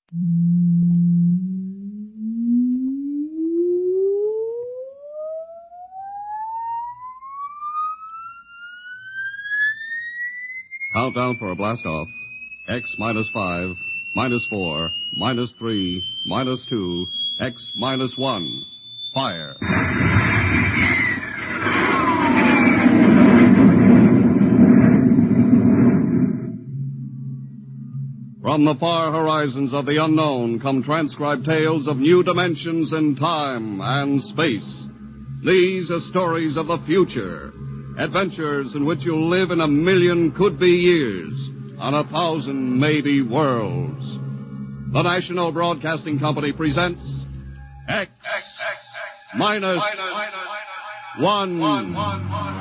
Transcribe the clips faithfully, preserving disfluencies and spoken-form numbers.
Countdown for a blast off. X minus five, minus four, minus three, minus two, X minus one. Fire. From the far horizons of the unknown come transcribed tales of new dimensions in time and space. These are stories of the future. Adventures in which you'll live in a million could-be years, on a thousand maybe worlds. The National Broadcasting Company presents X, X, X, X minus, minus, minus one. one, one, one.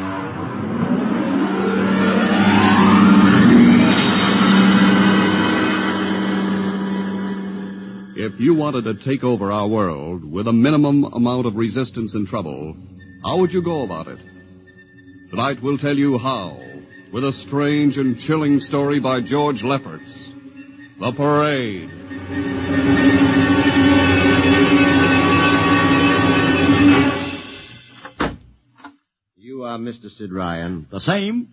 If you wanted to take over our world with a minimum amount of resistance and trouble, how would you go about it? Tonight we'll tell you how, with a strange and chilling story by George Lefferts. The Parade. You are Mister Sid Ryan. The same.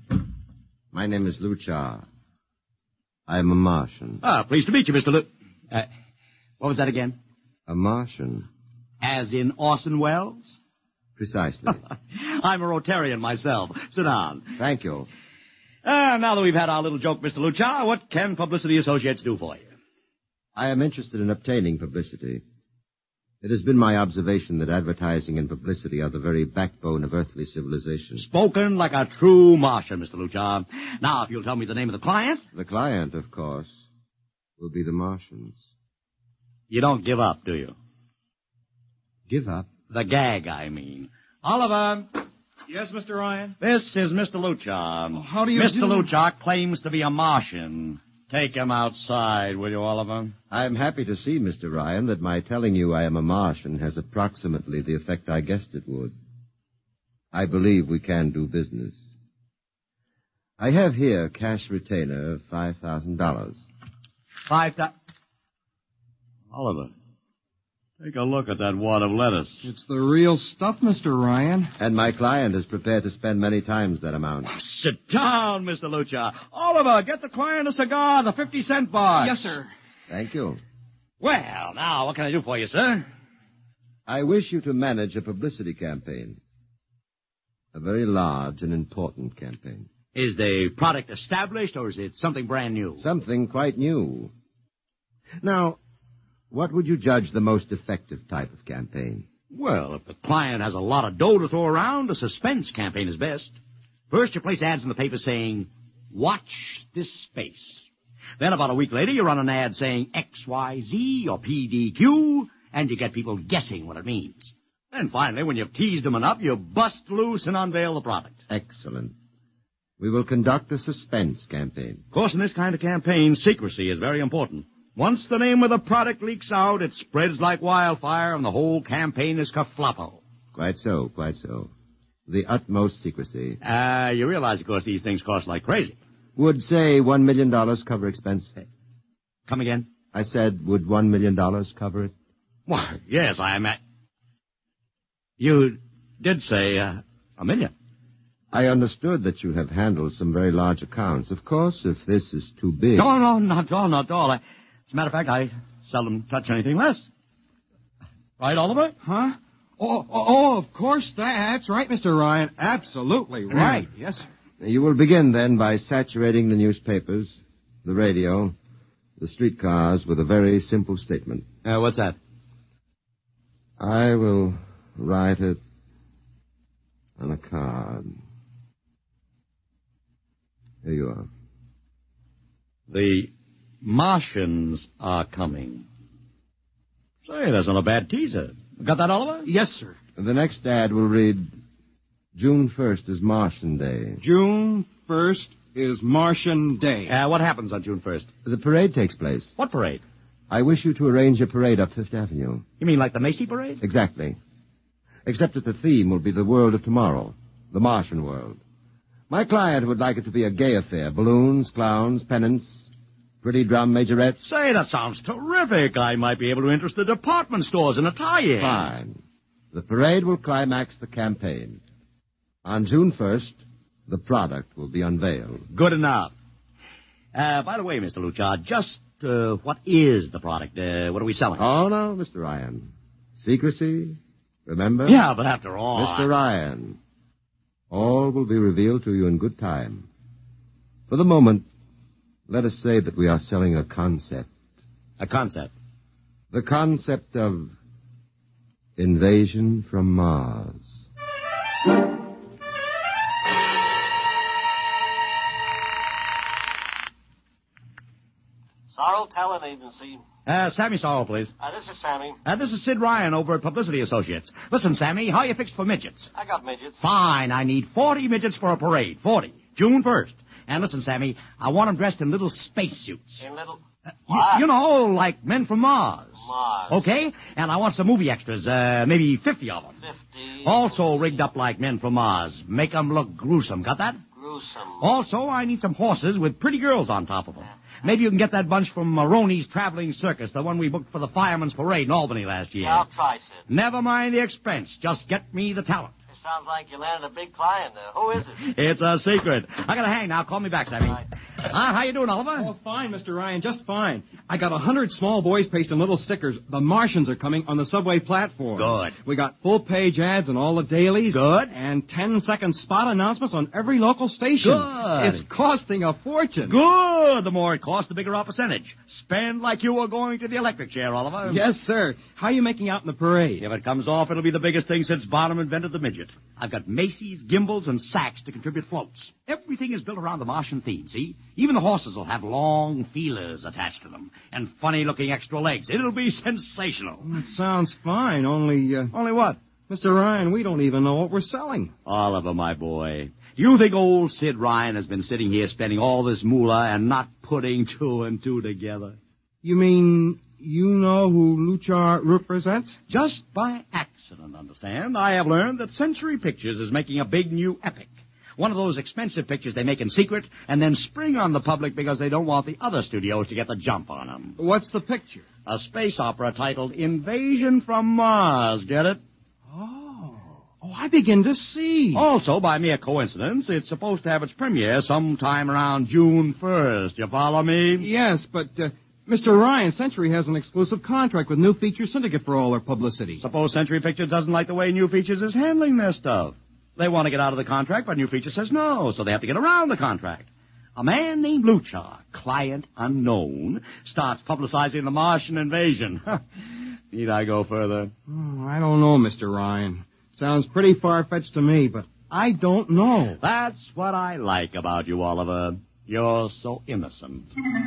My name is Luchar. I am a Martian. Ah, pleased to meet you, Mister Lu... Uh, what was that again? A Martian. As in Orson Welles? Precisely. I'm a Rotarian myself. Sit down. Thank you. Uh, now that we've had our little joke, Mister Luchar, what can Publicity Associates do for you? I am interested in obtaining publicity. It has been my observation that advertising and publicity are the very backbone of earthly civilization. Spoken like a true Martian, Mister Luchar. Now, if you'll tell me the name of the client. The client, of course, will be the Martians. You don't give up, do you? Give up? The gag, I mean. Oliver. Yes, Mister Ryan? This is Mister Luchar. Oh, how do you Mister do? Luchar claims to be a Martian. Take him outside, will you, Oliver? I am happy to see, Mister Ryan, that my telling you I am a Martian has approximately the effect I guessed it would. I believe we can do business. I have here a cash retainer of five thousand dollars. Five thousand... Oliver, take a look at that wad of lettuce. It's the real stuff, Mister Ryan. And my client is prepared to spend many times that amount. Oh, sit down, Mister Luchar. Oliver, get the client a cigar, the fifty-cent box. Yes, sir. Thank you. Well, now, what can I do for you, sir? I wish you to manage a publicity campaign. A very large and important campaign. Is the product established, or is it something brand new? Something quite new. Now, what would you judge the most effective type of campaign? Well, if the client has a lot of dough to throw around, a suspense campaign is best. First, you place ads in the paper saying, watch this space. Then about a week later, you run an ad saying X Y Z or P D Q, and you get people guessing what it means. Then finally, when you've teased them enough, you bust loose and unveil the product. Excellent. We will conduct a suspense campaign. Of course, in this kind of campaign, secrecy is very important. Once the name of the product leaks out, it spreads like wildfire, and the whole campaign is kerfloppo. Quite so, quite so. The utmost secrecy. Uh, you realize, of course, these things cost like crazy. Would, say, one million dollars cover expense? Come again? I said, would one million dollars cover it? Why, yes, I am at... You did say uh, a million. I understood that you have handled some very large accounts. Of course, if this is too big... No, no, not at all, not at all. I, as a matter of fact, I seldom touch anything less. Right, Oliver? Huh? Oh, oh, oh, of course. That's right, Mister Ryan. Absolutely right. Yes, sir. You will begin, then, by saturating the newspapers, the radio, the streetcars with a very simple statement. Uh, what's that? I will write it on a card. Here you are. The Martians are coming. Say, that's not a bad teaser. Got that, Oliver? Yes, sir. The next ad will read, June first is Martian Day. June first is Martian Day. Uh, what happens on June first? The parade takes place. What parade? I wish you to arrange a parade up Fifth Avenue. You mean like the Macy Parade? Exactly. Except that the theme will be the world of tomorrow, the Martian world. My client would like it to be a gay affair. Balloons, clowns, pennants, Pretty drum, Majorette? Say, that sounds terrific. I might be able to interest the department stores in a tie-in. Fine. The parade will climax the campaign. On June first, the product will be unveiled. Good enough. Uh, by the way, Mister Luchard, just uh, what is the product? Uh, what are we selling? Oh, no, Mister Ryan. Secrecy, remember? Yeah, but after all... Mister Ryan, all will be revealed to you in good time. For the moment, let us say that we are selling a concept. A concept? The concept of invasion from Mars. Sorrel Talent Agency. Uh, Sammy Sorrell, please. Uh, this is Sammy. Uh, this is Sid Ryan over at Publicity Associates. Listen, Sammy, how you fixed for midgets? I got midgets. Fine, I need forty midgets for a parade. forty. June first. And listen, Sammy, I want them dressed in little spacesuits. In little... Uh, What? you, you know, like men from Mars. Mars. Okay? And I want some movie extras, uh, maybe fifty of them. Fifty. Also rigged up like men from Mars. Make them look gruesome. Got that? Gruesome. Also, I need some horses with pretty girls on top of them. Maybe you can get that bunch from Maroney's Traveling Circus, the one we booked for the Fireman's Parade in Albany last year. Yeah, I'll try, Sid. Never mind the expense. Just get me the talent. It sounds like you landed a big client there. Who is it? It's a secret. I gotta hang now. Call me back, Sammy. Right. Ah, how you doing, Oliver? Oh, fine, Mister Ryan, just fine. I got a hundred small boys pasting little stickers. The Martians are coming on the subway platform. Good. We got full-page ads in all the dailies. Good. And ten-second spot announcements on every local station. Good. It's costing a fortune. Good. The more it costs, the bigger our percentage. Spend like you were going to the electric chair, Oliver. Yes, sir. How are you making out in the parade? If it comes off, it'll be the biggest thing since Barnum invented the midget. I've got Macy's, Gimbals, and Saks to contribute floats. Everything is built around the Martian theme, see? Even the horses will have long feelers attached to them and funny-looking extra legs. It'll be sensational. That sounds fine, only... Uh, Only what? Mister Ryan, we don't even know what we're selling. Oliver, my boy, do you think old Sid Ryan has been sitting here spending all this moolah and not putting two and two together? You mean you know who Luchar represents? Just by accident, understand? I have learned that Century Pictures is making a big new epic. One of those expensive pictures they make in secret and then spring on the public because they don't want the other studios to get the jump on them. What's the picture? A space opera titled Invasion from Mars. Get it? Oh. Oh, I begin to see. Also, by mere coincidence, it's supposed to have its premiere sometime around June first. You follow me? Yes, but, uh, Mister Ryan, Century has an exclusive contract with New Feature Syndicate for all their publicity. Suppose Century Pictures doesn't like the way New Features is handling their stuff. They want to get out of the contract, but New Feature says no, so they have to get around the contract. A man named Luchar, client unknown, starts publicizing the Martian invasion. Need I go further? Oh, I don't know, Mister Ryan. Sounds pretty far-fetched to me, but I don't know. That's what I like about you, Oliver. You're so innocent.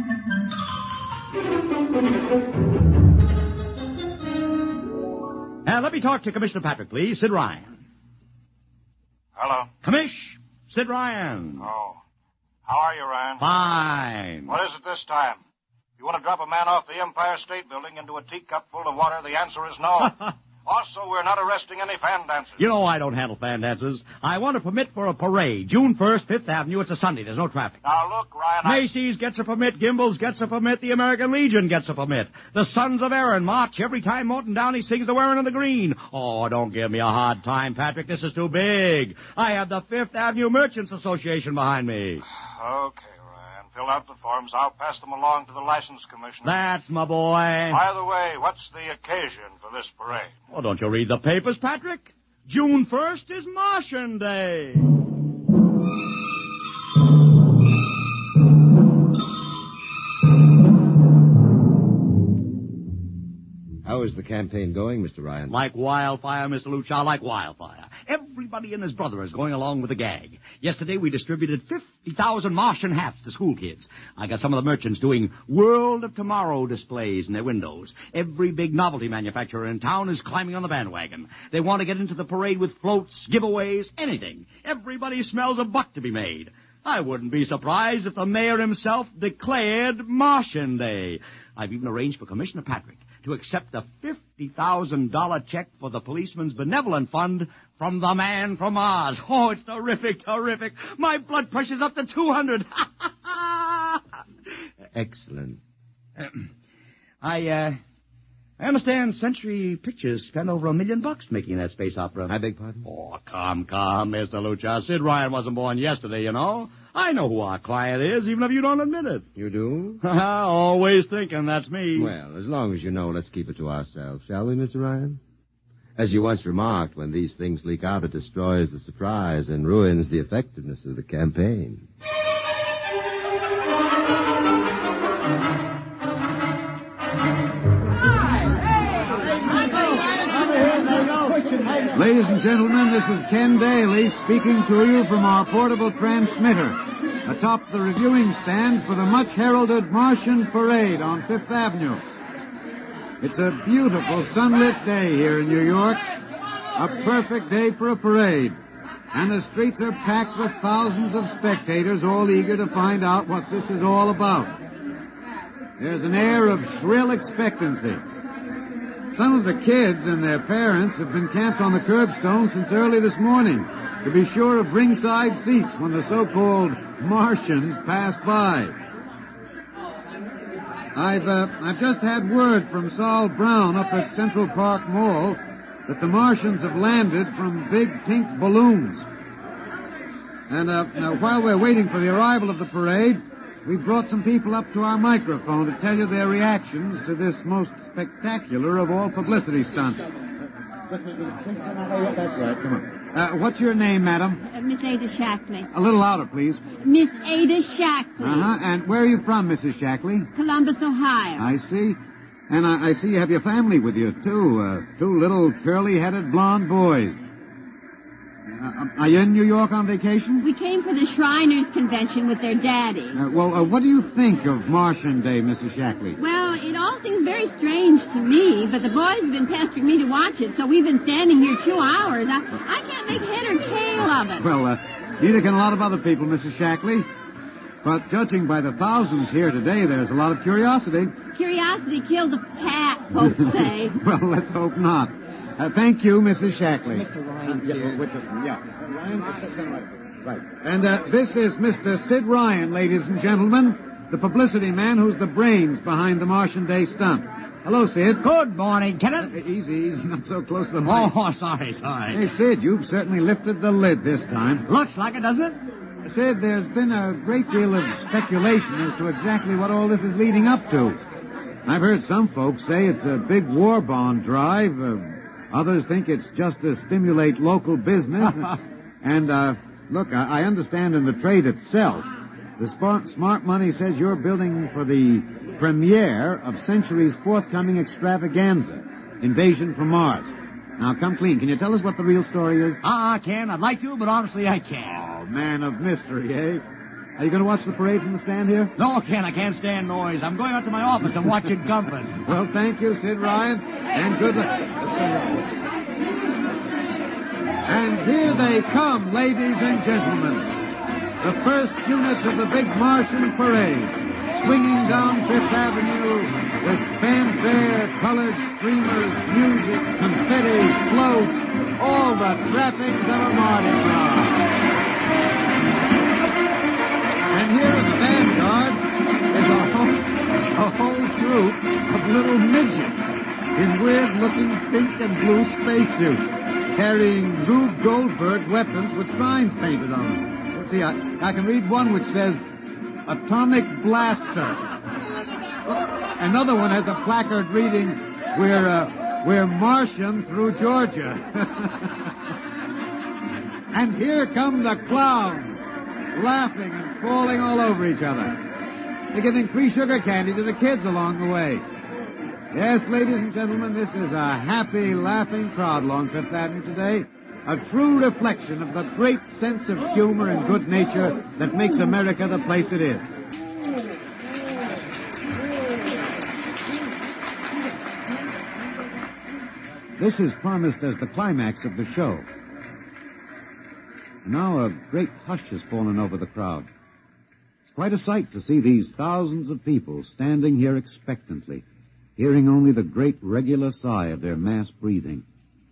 Now, let me talk to Commissioner Patrick, please. Sid Ryan. Hello. Commish, Sid Ryan. Oh. How are you, Ryan? Fine. What is it this time? You want to drop a man off the Empire State Building into a teacup full of water? The answer is no. Also, we're not arresting any fan dancers. You know I don't handle fan dances. I want a permit for a parade. June first, Fifth Avenue. It's a Sunday. There's no traffic. Now, look, Ryan, I... Macy's gets a permit. Gimbals gets a permit. The American Legion gets a permit. The Sons of Erin march every time Morton Downey sings the Wearing of the Green. Oh, don't give me a hard time, Patrick. This is too big. I have the Fifth Avenue Merchants Association behind me. Okay, Ryan. Fill out the forms. I'll pass them along to the license commissioner. That's my boy. By the way, what's the occasion for this parade? Well, don't you read the papers, Patrick? June first is Martian Day. How is the campaign going, Mister Ryan? Like wildfire, Mister Luchar, like wildfire. Everybody and his brother is going along with the gag. Yesterday we distributed fifty thousand Martian hats to school kids. I got some of the merchants doing World of Tomorrow displays in their windows. Every big novelty manufacturer in town is climbing on the bandwagon. They want to get into the parade with floats, giveaways, anything. Everybody smells a buck to be made. I wouldn't be surprised if the mayor himself declared Martian Day. I've even arranged for Commissioner Patrick to accept a fifty thousand dollars check for the Policeman's Benevolent Fund from the man from Mars. Oh, it's terrific, terrific. My blood pressure's up to two hundred. excellent. Uh, I, uh, I understand Century Pictures spent over a million bucks making that space opera. I beg pardon? Oh, come, come, Mister Lucha. Sid Ryan wasn't born yesterday, you know. I know who our client is, even if you don't admit it. You do? Always thinking that's me. Well, as long as you know, let's keep it to ourselves, shall we, Mister Ryan? As you once remarked, when these things leak out, it destroys the surprise and ruins the effectiveness of the campaign. Ladies and gentlemen, this is Ken Daly speaking to you from our portable transmitter atop the reviewing stand for the much-heralded Martian Parade on Fifth Avenue. It's a beautiful sunlit day here in New York, a perfect day for a parade, and the streets are packed with thousands of spectators all eager to find out what this is all about. There's an air of shrill expectancy. Some of the kids and their parents have been camped on the curbstone since early this morning to be sure of ringside seats when the so-called Martians pass by. I've, uh, I've just had word from Saul Brown up at Central Park Mall that the Martians have landed from big pink balloons. And uh, now, while we're waiting for the arrival of the parade, we brought some people up to our microphone to tell you their reactions to this most spectacular of all publicity stunts. That's right, come on. Uh, what's your name, madam? Uh, Miss Ada Shackley. A little louder, please. Miss Ada Shackley. Uh-huh, and where are you from, Missus Shackley? Columbus, Ohio. I see. And I, I see you have your family with you, too. Uh, two little curly-headed blonde boys. Uh, are you in New York on vacation? We came for the Shriners Convention with their daddy. Uh, well, uh, what do you think of Martian Day, Missus Shackley? Well, it all seems very strange to me, but the boys have been pestering me to watch it, so we've been standing here two hours. I, I can't make head or tail of it. Well, uh, neither can a lot of other people, Missus Shackley. But judging by the thousands here today, there's a lot of curiosity. Curiosity killed the cat, folks say. Well, let's hope not. Uh, thank you, Missus Shackley. Mister Ryan's uh, yeah, here. With the, yeah, Ryan, right. right. And uh, this is Mister Sid Ryan, ladies and gentlemen, the publicity man who's the brains behind the Martian Day stunt. Hello, Sid. Good morning, Kenneth. Uh, easy, easy, not so close to the mic. Oh, sorry, sorry. Hey, Sid, you've certainly lifted the lid this time. Looks like it, doesn't it? Sid, there's been a great deal of speculation as to exactly what all this is leading up to. I've heard some folks say it's a big war bond drive. Uh, others think it's just to stimulate local business. and, uh, look, I, I understand in the trade itself, the smart, smart money says you're building for the premiere of Century's forthcoming extravaganza, Invasion from Mars. Now, come clean. Can you tell us what the real story is? Ah, uh, I can. I'd like to, but honestly, I can't. Oh, man of mystery, eh? Are you going to watch the parade from the stand here? No, Ken, I can't stand noise. I'm going out to my office and watching Comfort. Well, thank you, Sid Ryan, and good luck. And here they come, ladies and gentlemen. The first units of the big Martian parade, swinging down Fifth Avenue with fanfare, colored streamers, music, confetti, floats, all the trappings of a Mardi Gras. And here in the vanguard is a whole, a whole troop of little midgets in weird-looking pink and blue spacesuits, carrying Rube Goldberg weapons with signs painted on them. Let's see, I, I can read one which says, Atomic Blaster. Another one has a placard reading, We're, uh, we're Martian through Georgia. And here come the clowns, laughing and falling all over each other. They're giving free sugar candy to the kids along the way. Yes, ladies and gentlemen, this is a happy, laughing crowd along Fifth Avenue today. A true reflection of the great sense of humor and good nature that makes America the place it is. This is promised as the climax of the show. Now a great hush has fallen over the crowd. It's quite a sight to see these thousands of people standing here expectantly, hearing only the great regular sigh of their mass breathing.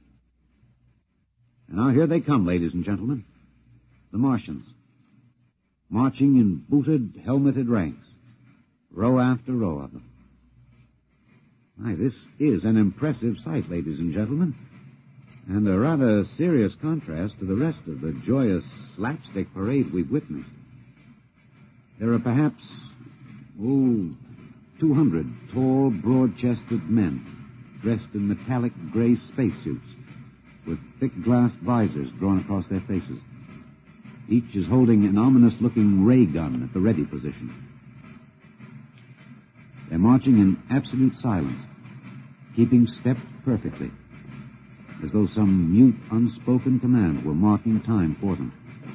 And now here they come, ladies and gentlemen, the Martians, marching in booted, helmeted ranks. row after row of them. Why, this is an impressive sight, ladies and gentlemen, and a rather serious contrast to the rest of the joyous slapstick parade we've witnessed. There are perhaps, oh, two hundred tall, broad-chested men dressed in metallic gray spacesuits with thick glass visors drawn across their faces. Each is holding an ominous-looking ray gun at the ready position. They're marching in absolute silence, keeping step perfectly, as though some mute, unspoken command were marking time for them.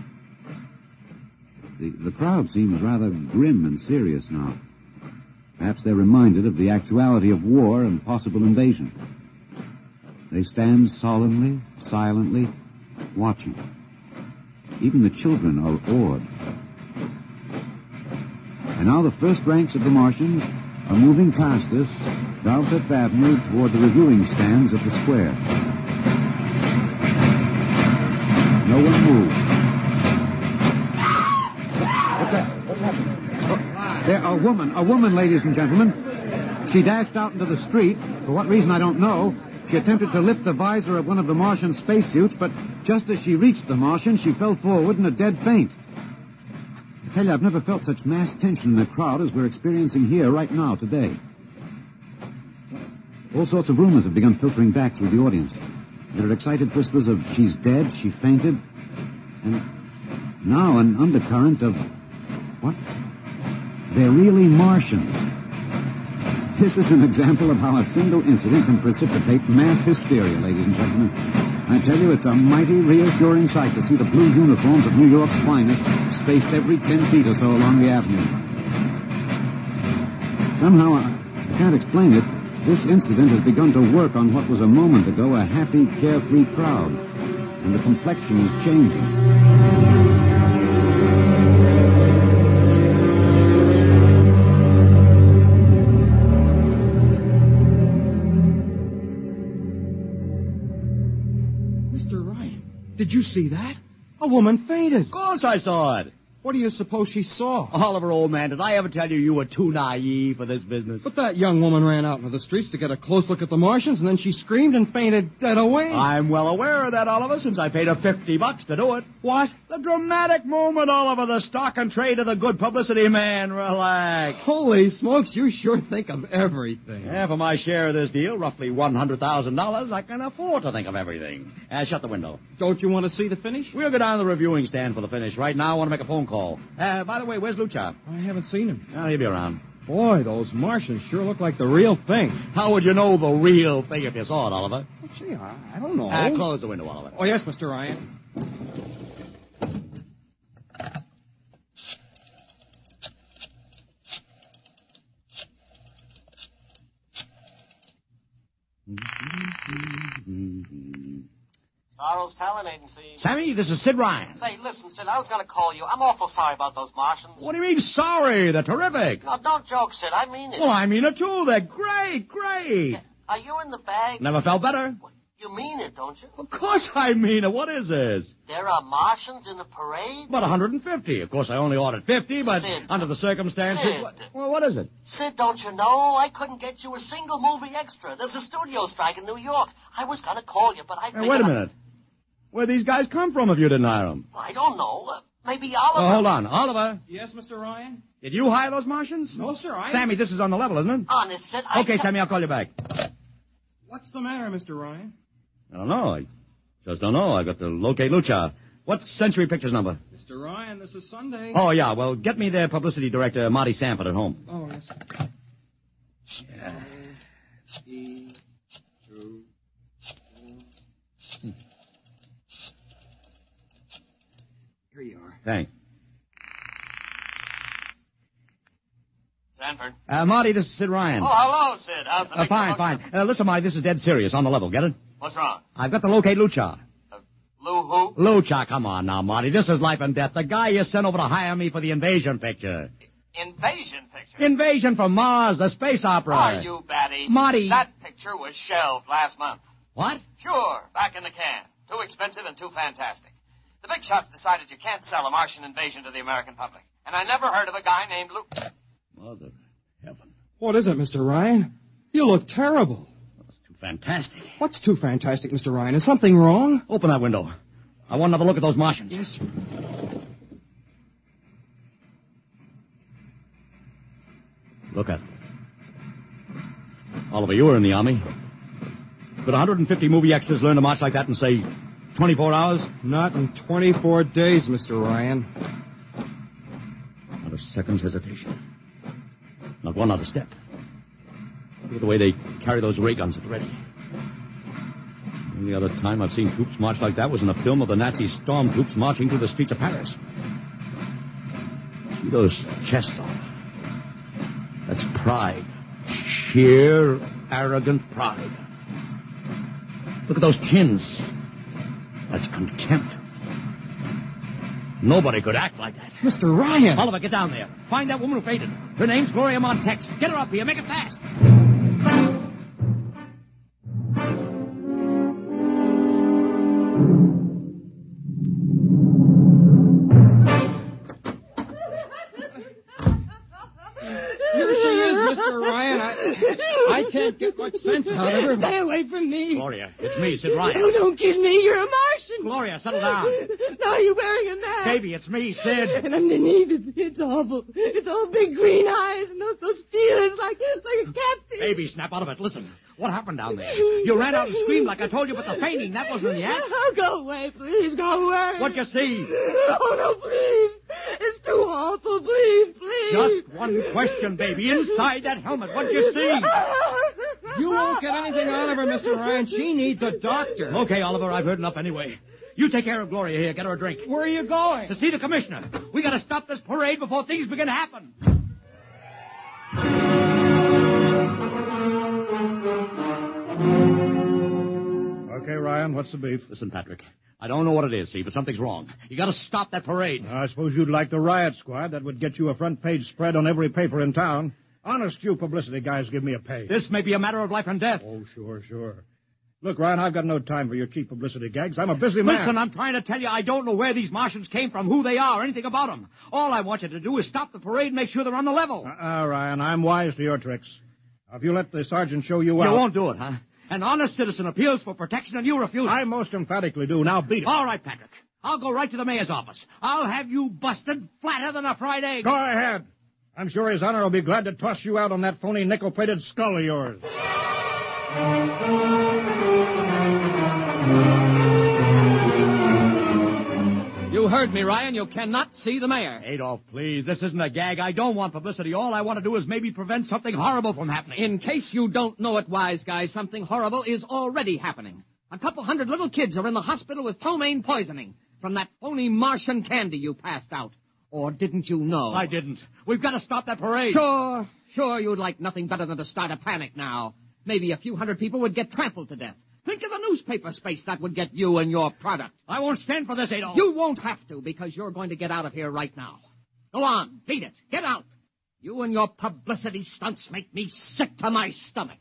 The, the crowd seems rather grim and serious now. Perhaps they're reminded of the actuality of war and possible invasion. They stand solemnly, silently, watching. Even the children are awed. And now the first ranks of the Martians are moving past us down Fifth Avenue toward the reviewing stands at the square. No one moves. What's that? What's happening? Oh, there, a woman, a woman, ladies and gentlemen. She dashed out into the street. For what reason, I don't know. She attempted to lift the visor of one of the Martian spacesuits, but just as she reached the Martian, she fell forward in a dead faint. I tell you, I've never felt such mass tension in a crowd as we're experiencing here right now, today. All sorts of rumors have begun filtering back through the audience. There are excited whispers of, she's dead, she fainted, and now an undercurrent of, what? They're really Martians. This is an example of how a single incident can precipitate mass hysteria, ladies and gentlemen. I tell you, it's a mighty reassuring sight to see the blue uniforms of New York's finest spaced every ten feet or so along the avenue. Somehow, I, I can't explain it, this incident has begun to work on what was a moment ago a happy, carefree crowd, and the complexion is changing. Did you see that? A woman fainted. Of course I saw it. What do you suppose she saw? Oliver, old man, did I ever tell you you were too naive for this business? But that young woman ran out into the streets to get a close look at the Martians, and then she screamed and fainted dead away. I'm well aware of that, Oliver, since I paid her fifty bucks to do it. What? The dramatic moment, Oliver, the stock and trade of the good publicity, man. Relax. Holy smokes, you sure think of everything. Yeah, for my share of this deal, roughly one hundred thousand dollars, I can afford to think of everything. Uh, shut the window. Don't you want to see the finish? We'll go down to the reviewing stand for the finish. Right now, I want to make a phone call. Uh, by the way, where's Lucha? I haven't seen him. Well, he'll be around. Boy, those Martians sure look like the real thing. How would you know the real thing if you saw it, Oliver? Well, gee, I, I don't know. Uh, close the window, Oliver. Oh, yes, Mister Ryan. Sorrel's Talent Agency. Sammy, this is Sid Ryan. Say, listen, Sid, I was going to call you. I'm awful sorry about those Martians. What do you mean sorry? They're terrific. No, don't joke, Sid. I mean it. Well, I mean it, too. They're great, great. Are you in the bag? Never felt better. You mean it, don't you? Of course I mean it. What is this? There are Martians in the parade? About one hundred fifty. Of course, I only ordered fifty, but Sid. under the circumstances... Sid. What, well, what is it? Sid, don't you know? I couldn't get you a single movie extra. There's a studio strike in New York. I was going to call you, but I Hey, wait a minute. Where'd these guys come from if you didn't hire them? I don't know. Uh, maybe Oliver. Oh, hold on. Oliver, Yes, Mister Ryan? did you hire those Martians? No, sir, I... Sammy, this is on the level, isn't it? Honest, Sid. I Okay, ca- Sammy, I'll call you back. What's the matter, Mister Ryan? I don't know. I just don't know. I got to locate Lucha. What's Century Pictures number? Mister Ryan, this is Sunday. Oh, yeah. Well, get me their publicity director, Marty Sanford, at home. Oh, yes. Yeah. E, two, Hmm. Here you are. Thanks. Sanford. Uh, Marty, this is Sid Ryan. Oh, hello, Sid. How's the Uh, big fine, promotion? fine. Uh, listen, Marty, this is dead serious. On the level. Get it? What's wrong? I've got to locate Lucha. Uh, Lou who? Lucha, come on now, Marty. This is life and death. The guy you sent over to hire me for the invasion picture. Invasion picture. Invasion from Mars, the space opera. Are you batty? Marty. That picture was shelved last month. What? Sure, back in the can. Too expensive and too fantastic. The big shots decided you can't sell a Martian invasion to the American public. And I never heard of a guy named Lou... Mother. What is it, Mister Ryan? You look terrible. That's too fantastic. What's too fantastic, Mister Ryan? Is something wrong? Open that window. I want another look at those Martians. Yes, sir. Look at them. Oliver, you were in the Army. Could one hundred fifty movie extras learn to march like that in, say, twenty-four hours? Not in twenty-four days, Mister Ryan. Not a second's hesitation. Not one other step. Look at the way they carry those ray guns at the ready. The only other time I've seen troops march like that was in a film of the Nazi storm troops marching through the streets of Paris. See those chests on them? That's pride. Sheer, arrogant pride. Look at those chins. That's contempt. Nobody could act like that. Mister Ryan! Oliver, get down there. Find that woman who fainted. Her name's Gloria Montex. Get her up here. Make it fast. Here she is, Mister Ryan. I, I can't get much sense out of her. Stay away from me. Gloria, it's me, Sid Ryan. Oh, don't kid me. You're a Martian. Gloria, settle down. Now you're wearing a mask. Baby, it's me, Sid. And underneath, it's, it's awful. It's all big green eyes and those, those feelers like, like a catfish. Baby, snap out of it. Listen, what happened down there? You ran out and screamed like I told you, but the fainting, that wasn't in the act. Oh, go away, please. Go away. What'd you see? Oh, no, please. It's too awful. Please, please. Just one question, baby. Inside that helmet, what'd you see? You won't get anything out of her, Mister Ryan. She needs a doctor. Okay, Oliver, I've heard enough anyway. You take care of Gloria here. Get her a drink. Where are you going? To see the commissioner. We gotta stop this parade before things begin to happen. Okay, Ryan, what's the beef? Listen, Patrick, I don't know what it is, see, but something's wrong. You gotta stop that parade. I suppose you'd like the riot squad. That would get you a front-page spread on every paper in town. Honest, you publicity guys give me a pay. This may be a matter of life and death. Oh, sure, sure. Look, Ryan, I've got no time for your cheap publicity gags. I'm a busy man. Listen, I'm trying to tell you I don't know where these Martians came from, who they are, anything about them. All I want you to do is stop the parade and make sure they're on the level. Uh-uh, Ryan, I'm wise to your tricks. Now, if you let the sergeant show you out... You won't do it, huh? An honest citizen appeals for protection and you refuse it. I most emphatically do. Now beat it. All right, Patrick. I'll go right to the mayor's office. I'll have you busted flatter than a fried egg. Go ahead. I'm sure His Honor will be glad to toss you out on that phony nickel-plated skull of yours. You heard me, Ryan. You cannot see the mayor. Adolf, please. This isn't a gag. I don't want publicity. All I want to do is maybe prevent something horrible from happening. In case you don't know it, wise guy, something horrible is already happening. A couple hundred little kids are in the hospital with ptomaine poisoning from that phony Martian candy you passed out. Or didn't you know? I didn't. We've got to stop that parade. Sure, sure you'd like nothing better than to start a panic now. Maybe a few hundred people would get trampled to death. Think of the newspaper space that would get you and your product. I won't stand for this, Adolf. You won't have to, because you're going to get out of here right now. Go on, beat it. Get out. You and your publicity stunts make me sick to my stomach.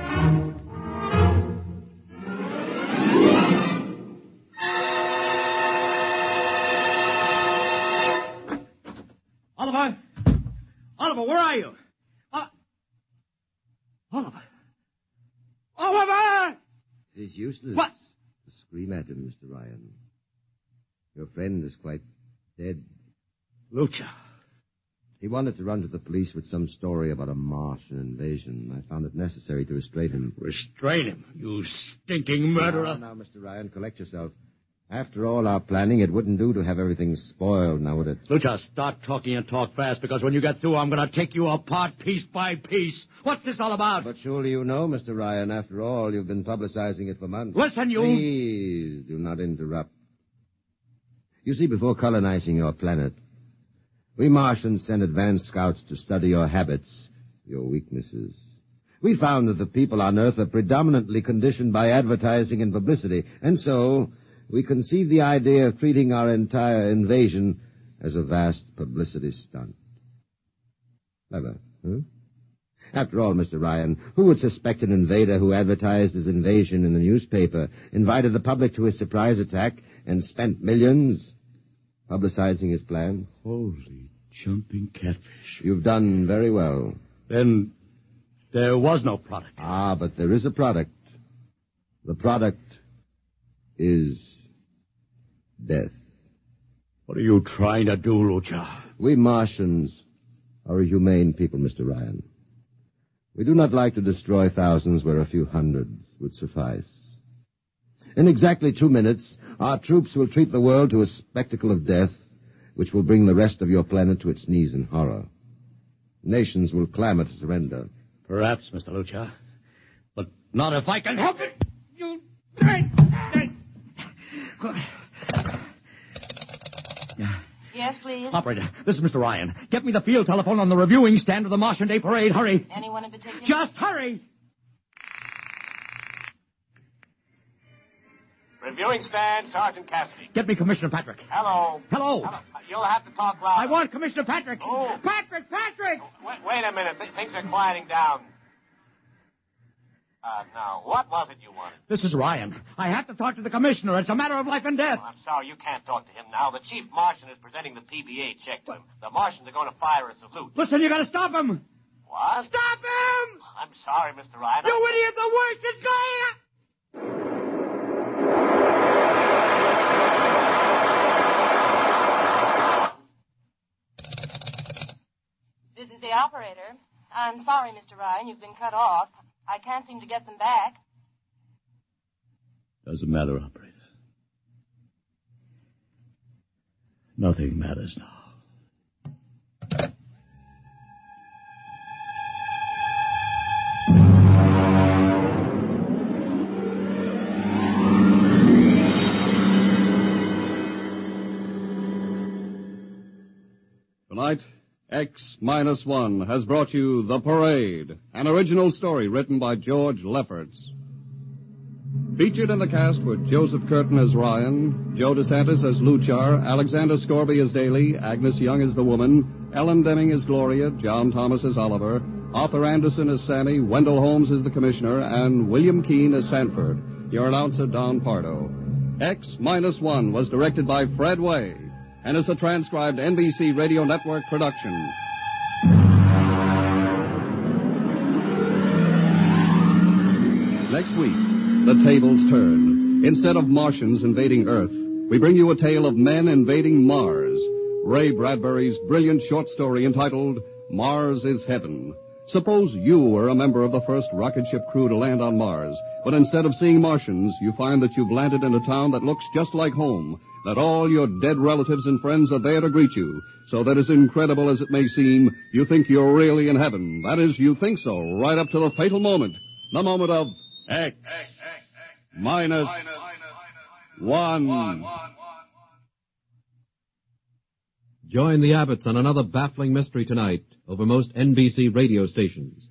Oliver! Oliver, where are you? Uh... Oliver! Oliver! It is useless What? to scream at him, Mister Ryan. Your friend is quite dead. Lucha. He wanted to run to the police with some story about a Martian invasion. I found it necessary to restrain him. Restrain him, you stinking murderer. Now, now, Mister Ryan, collect yourself. After all our planning, it wouldn't do to have everything spoiled, now would it? Lucha, start talking and talk fast, because when you get through, I'm going to take you apart piece by piece. What's this all about? But surely you know, Mister Ryan, after all, you've been publicizing it for months. Listen, you... Please, do not interrupt. You see, before colonizing your planet, we Martians sent advanced scouts to study your habits, your weaknesses. We found that the people on Earth are predominantly conditioned by advertising and publicity, and so... we conceived the idea of treating our entire invasion as a vast publicity stunt. Clever, huh? After all, Mister Ryan, who would suspect an invader who advertised his invasion in the newspaper, invited the public to his surprise attack, and spent millions publicizing his plans? Holy jumping catfish. You've done very well. Then There was no product. Ah, but there is a product. The product is death. What are you trying to do, Lucha? We Martians are a humane people, Mister Ryan. We do not like to destroy thousands where a few hundreds would suffice. In exactly two minutes, our troops will treat the world to a spectacle of death, which will bring the rest of your planet to its knees in horror. Nations will clamor to surrender. Perhaps, Mister Lucha, but not if I can help it. You... Yes, please. Operator, this is Mister Ryan. Get me the field telephone on the reviewing stand of the Martian Day Parade. Hurry. Anyone in particular? Just hurry. Reviewing stand, Sergeant Cassidy. Get me Commissioner Patrick. Hello. Hello. Hello. You'll have to talk louder. I want Commissioner Patrick. Oh. Patrick, Patrick! Wait, wait a minute. Th- things are quieting down. Uh, now, what was it you wanted? This is Ryan. I have to talk to the commissioner. It's a matter of life and death. Well, I'm sorry, you can't talk to him now. The chief Martian is presenting the P B A check to him. The Martians are going to fire a salute. Listen, you gotta stop him. What? Stop him! I'm sorry, Mister Ryan. You idiot, the worst is going on! This is the operator. I'm sorry, Mister Ryan, you've been cut off. I can't seem to get them back. Doesn't matter, operator. Nothing matters now. Tonight, X minus one has brought you The Parade, an original story written by George Lefferts. Featured in the cast were Joseph Curtin as Ryan, Joe DeSantis as Luchar, Alexander Scorby as Daly, Agnes Young as the woman, Ellen Deming as Gloria, John Thomas as Oliver, Arthur Anderson as Sammy, Wendell Holmes as the Commissioner, and William Keene as Sanford. Your announcer, Don Pardo. X minus one was directed by Fred Way and is a transcribed N B C Radio Network production. Next week, the tables turn. Instead of Martians invading Earth, we bring you a tale of men invading Mars. Ray Bradbury's brilliant short story entitled Mars is Heaven. Suppose you were a member of the first rocket ship crew to land on Mars, but instead of seeing Martians, you find that you've landed in a town that looks just like home, that all your dead relatives and friends are there to greet you, so that as incredible as it may seem, you think you're really in heaven. That is, you think so, right up to the fatal moment, the moment of X, X, X minus, minus one. one. Join the Abbotts on another baffling mystery tonight over most N B C radio stations.